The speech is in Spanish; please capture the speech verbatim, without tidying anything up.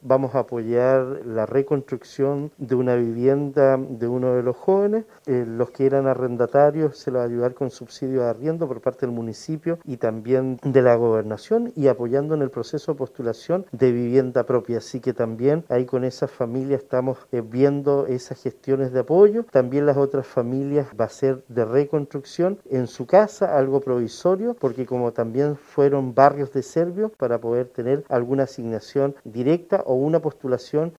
vamos a apoyar la reconstrucción de una vivienda de uno de los jóvenes. Eh, los que eran arrendatarios se les va a ayudar con subsidio de arriendo por parte del municipio y también de la gobernación, y apoyando en el proceso de postulación de vivienda propia. Así que también ahí con esas familias estamos eh, viendo esas gestiones de apoyo. También las otras familias va a ser de reconstrucción en su casa, algo provisorio, porque como también fueron barrios de Servio, para poder tener alguna asignación directa o una postulación